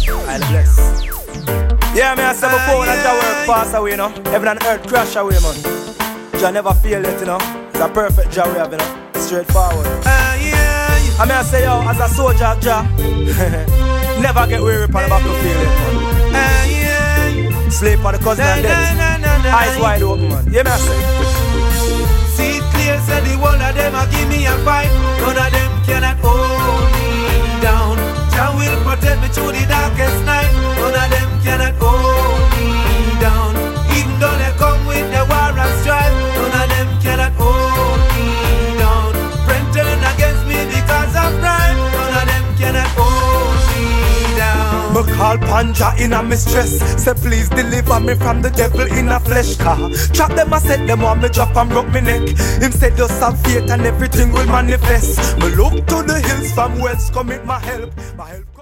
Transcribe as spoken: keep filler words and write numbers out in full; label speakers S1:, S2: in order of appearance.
S1: I'll bless. Yeah, me I said before when I Jah work pass away, you know. Heaven and earth crash away, man. Jah never fail it, you know. It's a perfect Jah we have, you know. Straightforward.
S2: Uh, yeah, yeah.
S1: I mean I say, yo, as a soldier of Jah, never get weary upon the battlefield, man.
S2: Uh, yeah.
S1: Sleep on the cousin and dead. Eyes wide open, man. Yeah, me I say.
S2: See it clear, say the one of them a give me a fight. None of them cannot hold me down. Jah will protect me through the darkest night. None of them cannot hold me down. Even though they come with the war and strife, none of them cannot hold me down. Friend turn against me because of pride. None of them cannot hold me down.
S1: Me call Panja in a mistress. Say please deliver me from the devil in a flesh car. Trap them, I said them want me drop and broke me neck. Him said just have faith and everything will manifest. Me look to the hills from whence come it my help. My help.